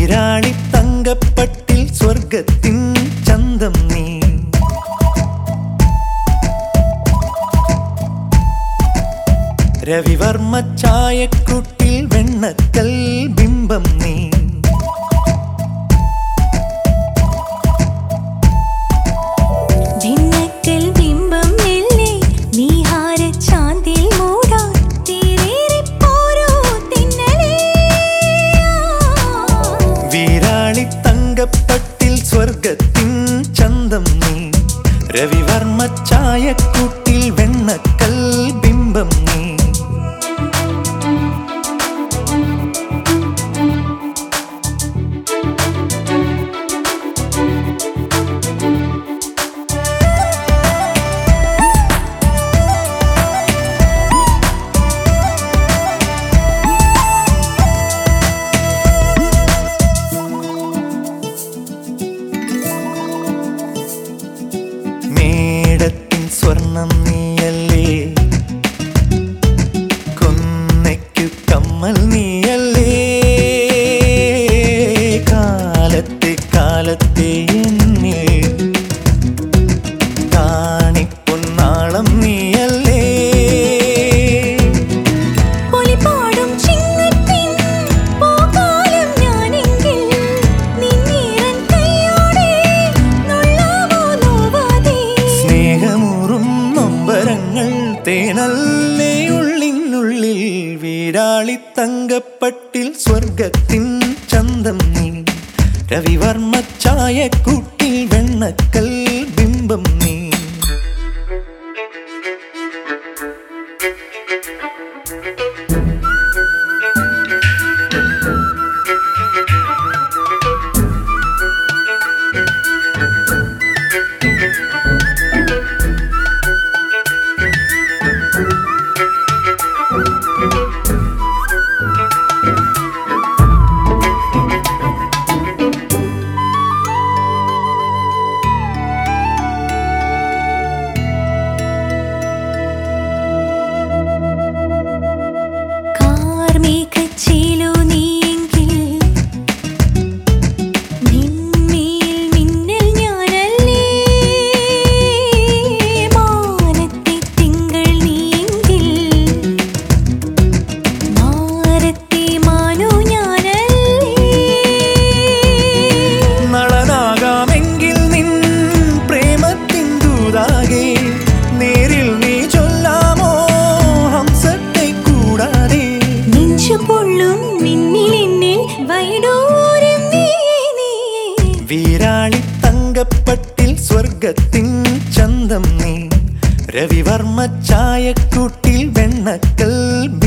വീരാളി തങ്കപ്പട്ടിൽ സ്വർഗത്തിൻ ചന്തം നീ. രവിവർമ്മ ചായക്കുട്ടിൽ വെണ്ണക്കൽ ബിംബം നീ. വീരാളി തങ്കപ്പട്ടിൽ സ്വർഗത്തിൻ ചന്തം നീ. രവിവർമ്മ ചായക്കുട്ടിൽ വെണ്ണക്കൽ ബിംബം നീ. മേടത്തിൻ സ്വർണം നീയല്ലേ, കൊന്നയ്ക്കു കമ്മൽ നീയല്ലേ. കാലത്തെ കാലത്തെ എന്നിൽ കാണിപ്പൊന്നാളം നീയല്ലേ. തേനല്ലേ ഉള്ളിനുള്ളിൽ. വീരാളി തങ്കപ്പട്ടിൽ സ്വർഗത്തിൻ ചന്തം നീ. രവിവർമ്മ ചായക്കൂട്ടിൽ വെണ്ണക്കൽ ബിംബം നീ. നേരിൽ നീ ചൊല്ലാമോ ഹംസത്തെ കൂടാതെ. വീരാളി തങ്കപ്പട്ടിൽ സ്വർഗത്തിൻ ചന്തം നീ. രവിവർമ്മ ചായക്കൂട്ടിൽ വെണ്ണക്കൽ